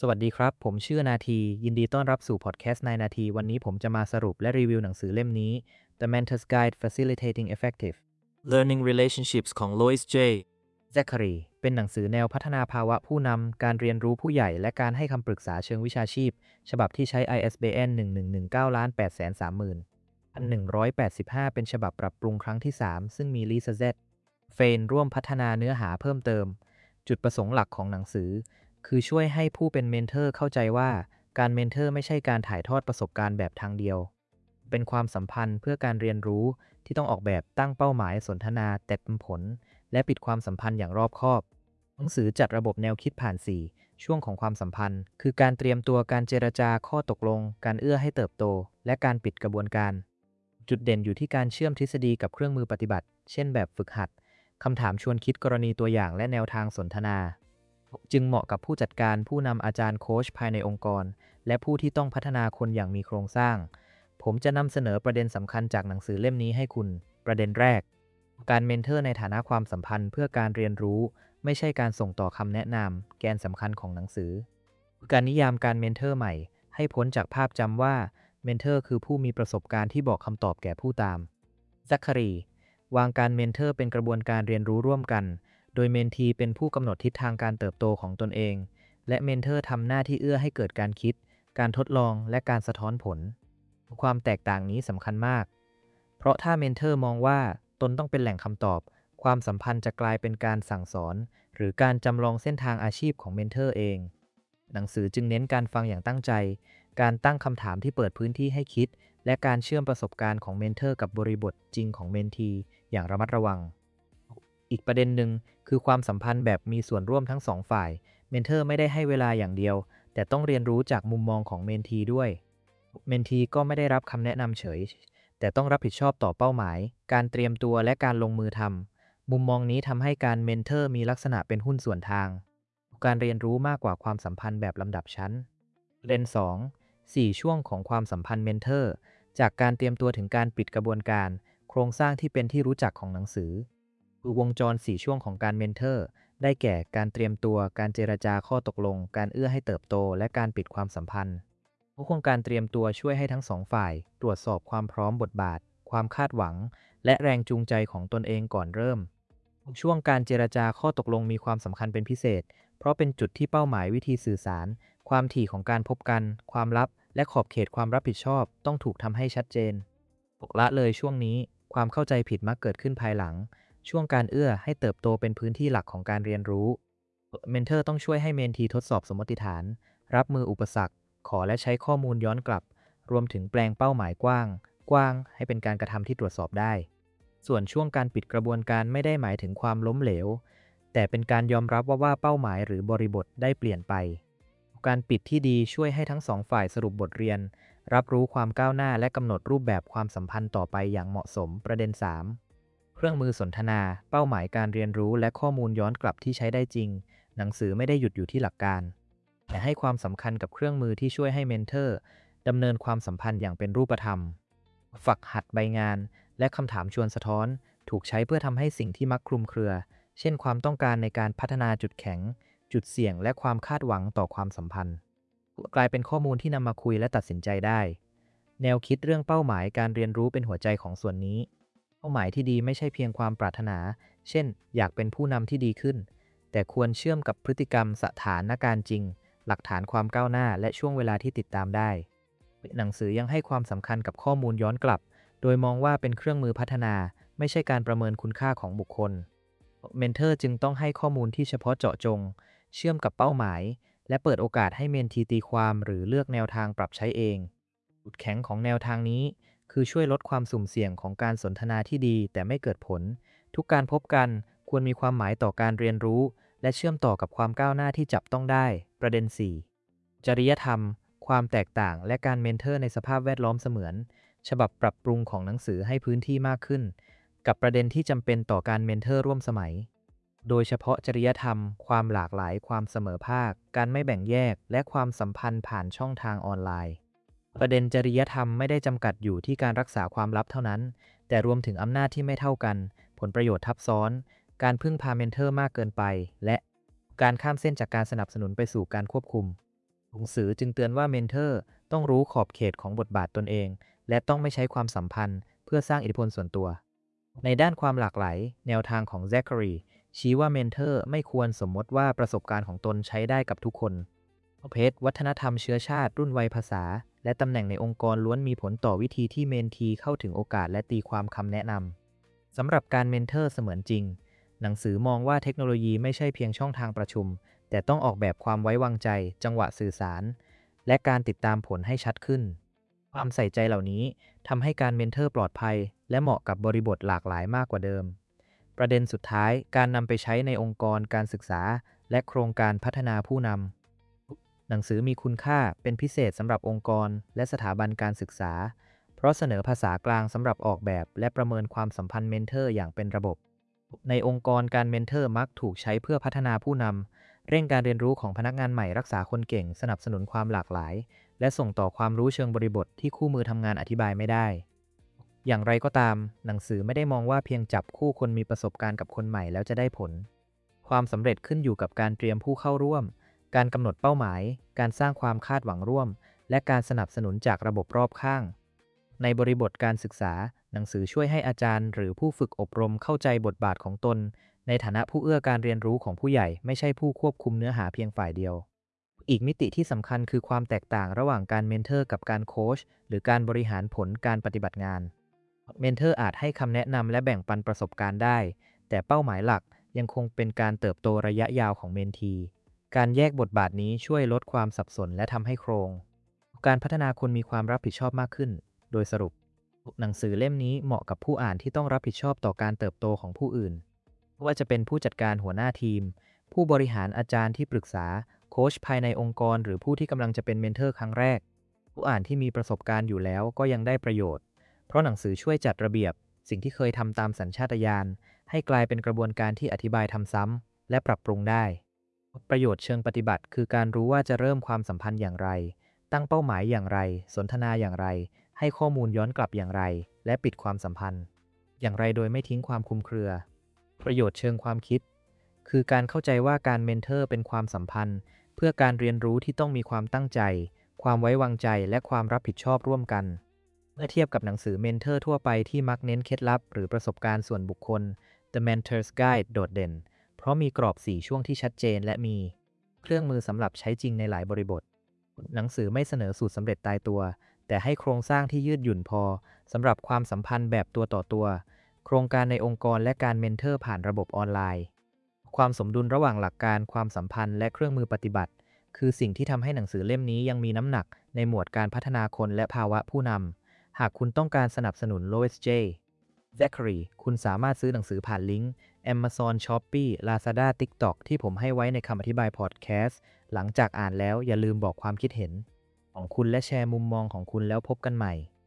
สวัสดีครับผมชื่อนาทียินดีต้อนรับสู่พอดแคสต์นายนาทีวันนี้ผมจะมาสรุปและรีวิวหนังสือเล่มนี้ The Mentor's Guide Facilitating Effective Learning Relationships ของ Lois J. Zachary เป็นหนังสือแนวพัฒนาภาวะผู้นำการเรียนรู้ผู้ใหญ่และการให้คำปรึกษาเชิงวิชาชีพฉบับที่ใช้ ISBN 1119830,185เป็นฉบับปรับปรุงครั้งที่ 3 ซึ่งมีลิซาเซตเฟนร่วมพัฒนาเนื้อหาเพิ่มเติมจุดประสงค์หลักของหนังสือคือช่วยให้ผู้เป็นเมนเทอร์เข้าใจว่าการเมนเทอร์ไม่ใช่การถ่ายทอดประสบการณ์แบบทางเดียวเป็นความสัมพันธ์เพื่อการเรียนรู้ที่ต้องออกแบบตั้งเป้าหมายสนทนาแต่เป็นผลและปิดความสัมพันธ์อย่างรอบคอบหนังสือจัดระบบแนวคิดผ่าน4ช่วงของความสัมพันธ์คือการเตรียมตัวการเจรจาข้อตกลงการเอื้อให้เติบโตและการปิดกระบวนการจุดเด่นอยู่ที่การเชื่อมทฤษฎีกับเครื่องมือปฏิบัติเช่นแบบฝึกหัดคำถามชวนคิดกรณีตัวอย่างและแนวทางสนทนาจึงเหมาะกับผู้จัดการผู้นำอาจารย์โค้ชภายในองค์กรและผู้ที่ต้องพัฒนาคนอย่างมีโครงสร้างผมจะนำเสนอประเด็นสำคัญจากหนังสือเล่มนี้ให้คุณประเด็นแรกการเมนเทอร์ในฐานะความสัมพันธ์เพื่อการเรียนรู้ไม่ใช่การส่งต่อคำแนะนำแกนสำคัญของหนังสือการนิยามการเมนเทอร์ใหม่ให้พ้นจากภาพจำว่าเมนเทอร์คือผู้มีประสบการณ์ที่บอกคำตอบแก่ผู้ตามซัคคารีวางการเมนเทอร์เป็นกระบวนการเรียนรู้ร่วมกันโดยเมนทีเป็นผู้กำหนดทิศทางการเติบโตของตนเองและเมนเทอร์ทำหน้าที่เอื้อให้เกิดการคิดการทดลองและการสะท้อนผลความแตกต่างนี้สำคัญมากเพราะถ้าเมนเทอร์มองว่าตนต้องเป็นแหล่งคำตอบความสัมพันธ์จะกลายเป็นการสั่งสอนหรือการจำลองเส้นทางอาชีพของเมนเทอร์เองหนังสือจึงเน้นการฟังอย่างตั้งใจการตั้งคำถามที่เปิดพื้นที่ให้คิดและการเชื่อมประสบการณ์ของเมนเทอร์กับบริบทจริงของเมนทีอย่างระมัดระวังอีกประเด็นหนึ่งคือความสัมพันธ์แบบมีส่วนร่วมทั้งสองฝ่ายเมนเทอร์ไม่ได้ให้เวลาอย่างเดียวแต่ต้องเรียนรู้จากมุมมองของเมนทีด้วยเมนทีก็ไม่ได้รับคำแนะนำเฉยแต่ต้องรับผิดชอบต่อเป้าหมายการเตรียมตัวและการลงมือทำมุมมองนี้ทำให้การเมนเทอร์มีลักษณะเป็นหุ้นส่วนทางการเรียนรู้มากกว่าความสัมพันธ์แบบลำดับชั้นประเด็น2 4 ช่วงของความสัมพันธ์เมนเทอร์จากการเตรียมตัวถึงการปิดกระบวนการโครงสร้างที่เป็นที่รู้จักของหนังสือคือวงจร4ช่วงของการเมนเทอร์ได้แก่การเตรียมตัวการเจรจาข้อตกลงการเอื้อให้เติบโตและการปิดความสัมพันธ์โครงการเตรียมตัวช่วยให้ทั้งสองฝ่ายตรวจสอบความพร้อมบทบาทความคาดหวังและแรงจูงใจของตนเองก่อนเริ่มช่วงการเจรจาข้อตกลงมีความสำคัญเป็นพิเศษเพราะเป็นจุดที่เป้าหมายวิธีสื่อสารความถี่ของการพบกันความลับและขอบเขตความรับผิดชอบต้องถูกทำให้ชัดเจนละเลยช่วงนี้ความเข้าใจผิดมักเกิดขึ้นภายหลังช่วงการเอื้อให้เติบโตเป็นพื้นที่หลักของการเรียนรู้เมนเทอร์ต้องช่วยให้เมนทีทดสอบสมมติฐานรับมืออุปสรรคขอและใช้ข้อมูลย้อนกลับรวมถึงแปลงเป้าหมายกว้างให้เป็นการกระทำที่ตรวจสอบได้ส่วนช่วงการปิดกระบวนการไม่ได้หมายถึงความล้มเหลวแต่เป็นการยอมรับว่าเป้าหมายหรือบริบทได้เปลี่ยนไปการปิดที่ดีช่วยให้ทั้งสองฝ่ายสรุปบทเรียนรับรู้ความก้าวหน้าและกำหนดรูปแบบความสัมพันธ์ต่อไปอย่างเหมาะสมประเด็น3เครื่องมือสนทนาเป้าหมายการเรียนรู้และข้อมูลย้อนกลับที่ใช้ได้จริงหนังสือไม่ได้หยุดอยู่ที่หลักการแต่ให้ความสำคัญกับเครื่องมือที่ช่วยให้เมนเทอร์ดำเนินความสัมพันธ์อย่างเป็นรูปธรรมฝึกหัดใบงานและคำถามชวนสะท้อนถูกใช้เพื่อทำให้สิ่งที่มักคลุมเครือเช่นความต้องการในการพัฒนาจุดแข็งจุดเสี่ยงและความคาดหวังต่อความสัมพันธ์กลายเป็นข้อมูลที่นำมาคุยและตัดสินใจได้แนวคิดเรื่องเป้าหมายการเรียนรู้เป็นหัวใจของส่วนนี้เป้าหมายที่ดีไม่ใช่เพียงความปรารถนาเช่นอยากเป็นผู้นำที่ดีขึ้นแต่ควรเชื่อมกับพฤติกรรมสถานการณ์จริงหลักฐานความก้าวหน้าและช่วงเวลาที่ติดตามได้หนังสือยังให้ความสำคัญกับข้อมูลย้อนกลับโดยมองว่าเป็นเครื่องมือพัฒนาไม่ใช่การประเมินคุณค่าของบุคคลเมนเทอร์จึงต้องให้ข้อมูลที่เฉพาะเจาะจงเชื่อมกับเป้าหมายและเปิดโอกาสให้เมนทีตีความหรือเลือกแนวทางปรับใช้เองจุดแข็งของแนวทางนี้คือช่วยลดความสุ่มเสี่ยงของการสนทนาที่ดีแต่ไม่เกิดผลทุกการพบกันควรมีความหมายต่อการเรียนรู้และเชื่อมต่อกับความก้าวหน้าที่จับต้องได้ประเด็น4จริยธรรมความแตกต่างและการเมนเทอร์ในสภาพแวดล้อมเสมือนฉบับปรับปรุงของหนังสือให้พื้นที่มากขึ้นกับประเด็นที่จำเป็นต่อการเมนเทอร์ร่วมสมัยโดยเฉพาะจริยธรรมความหลากหลายความเสมอภาคการไม่แบ่งแยกและความสัมพันธ์ผ่านช่องทางออนไลน์ประเด็นจริยธรรมไม่ได้จำกัดอยู่ที่การรักษาความลับเท่านั้นแต่รวมถึงอำนาจที่ไม่เท่ากันผลประโยชน์ทับซ้อนการพึ่งพาเมนเทอร์มากเกินไปและการข้ามเส้นจากการสนับสนุนไปสู่การควบคุมหนังสือจึงเตือนว่าเมนเทอร์ต้องรู้ขอบเขตของบทบาทตนเองและต้องไม่ใช้ความสัมพันธ์เพื่อสร้างอิทธิพลส่วนตัวในด้านความหลากหลายแนวทางของแซคคารีชี้ว่าเมนเทอร์ไม่ควรสมมติว่าประสบการณ์ของตนใช้ได้กับทุกคนเพศวัฒนธรรมเชื้อชาติรุ่นวัยภาษาและตำแหน่งในองค์กรล้วนมีผลต่อวิธีที่เมนทีเข้าถึงโอกาสและตีความคำแนะนำสำหรับการเมนเทอร์เสมือนจริงหนังสือมองว่าเทคโนโลยีไม่ใช่เพียงช่องทางประชุมแต่ต้องออกแบบความไว้วางใจจังหวะสื่อสารและการติดตามผลให้ชัดขึ้นความใส่ใจเหล่านี้ทำให้การเมนเทอร์ปลอดภัยและเหมาะกับบริบทหลากหลายมากกว่าเดิมประเด็นสุดท้ายการนำไปใช้ในองค์กรการศึกษาและโครงการพัฒนาผู้นำหนังสือมีคุณค่าเป็นพิเศษสำหรับองค์กรและสถาบันการศึกษาเพราะเสนอภาษากลางสำหรับออกแบบและประเมินความสัมพันธ์เมนเทอร์อย่างเป็นระบบในองค์กรการเมนเทอร์มักถูกใช้เพื่อพัฒนาผู้นำเร่งการเรียนรู้ของพนักงานใหม่รักษาคนเก่งสนับสนุนความหลากหลายและส่งต่อความรู้เชิงบริบทที่คู่มือทำงานอธิบายไม่ได้อย่างไรก็ตามหนังสือไม่ได้มองว่าเพียงจับคู่คนมีประสบการณ์กับคนใหม่แล้วจะได้ผลความสำเร็จขึ้นอยู่กับการเตรียมผู้เข้าร่วมการกำหนดเป้าหมายการสร้างความคาดหวังร่วมและการสนับสนุนจากระบบรอบข้างในบริบทการศึกษาหนังสือช่วยให้อาจารย์หรือผู้ฝึกอบรมเข้าใจบทบาทของตนในฐานะผู้เอื้อการเรียนรู้ของผู้ใหญ่ไม่ใช่ผู้ควบคุมเนื้อหาเพียงฝ่ายเดียวอีกมิติที่สำคัญคือความแตกต่างระหว่างการเมนเทอร์กับการโค้ชหรือการบริหารผลการปฏิบัติงานเมนเทอร์อาจให้คำแนะนำและแบ่งปันประสบการณ์ได้แต่เป้าหมายหลักยังคงเป็นการเติบโตระยะยาวของเมนทีการแยกบทบาทนี้ช่วยลดความสับสนและทำให้โครงการพัฒนาคนมีความรับผิดชอบมากขึ้นโดยสรุปหนังสือเล่มนี้เหมาะกับผู้อ่านที่ต้องรับผิดชอบต่อการเติบโตของผู้อื่นว่าจะเป็นผู้จัดการหัวหน้าทีมผู้บริหารอาจารย์ที่ปรึกษาโค้ชภายในองค์กรหรือผู้ที่กำลังจะเป็นเมนเทอร์ครั้งแรกผู้อ่านที่มีประสบการณ์อยู่แล้วก็ยังได้ประโยชน์เพราะหนังสือช่วยจัดระเบียบสิ่งที่เคยทำตามสัญชาตญาณให้กลายเป็นกระบวนการที่อธิบายทำซ้ำและปรับปรุงได้ประโยชน์เชิงปฏิบัติคือการรู้ว่าจะเริ่มความสัมพันธ์อย่างไรตั้งเป้าหมายอย่างไรสนทนาอย่างไรให้ข้อมูลย้อนกลับอย่างไรและปิดความสัมพันธ์อย่างไรโดยไม่ทิ้งความคลุมเครือประโยชน์เชิงความคิดคือการเข้าใจว่าการเมนเทอร์เป็นความสัมพันธ์เพื่อการเรียนรู้ที่ต้องมีความตั้งใจความไว้วางใจและความรับผิดชอบร่วมกันเมื่อเทียบกับหนังสือเมนเทอร์ทั่วไปที่มักเน้นเคล็ดลับหรือประสบการณ์ส่วนบุคคล The Mentor's Guide โดดเด่นเพราะมีกรอบ4ช่วงที่ชัดเจนและมีเครื่องมือสำหรับใช้จริงในหลายบริบทหนังสือไม่เสนอสูตรสำเร็จตายตัวแต่ให้โครงสร้างที่ยืดหยุ่นพอสำหรับความสัมพันธ์แบบตัวต่อตัวโครงการในองค์กรและการเมนเทอร์ผ่านระบบออนไลน์ความสมดุลระหว่างหลักการความสัมพันธ์และเครื่องมือปฏิบัติคือสิ่งที่ทำให้หนังสือเล่มนี้ยังมีน้ำหนักในหมวดการพัฒนาคนและภาวะผู้นำหากคุณต้องการสนับสนุน Lois J. Zachary คุณสามารถซื้อหนังสือผ่านลิงก์ Amazon Shopee Lazada TikTok ที่ผมให้ไว้ในคำอธิบายพอดแคสต์หลังจากอ่านแล้วอย่าลืมบอกความคิดเห็นของคุณและแชร์มุมมองของคุณแล้วพบกันใหม่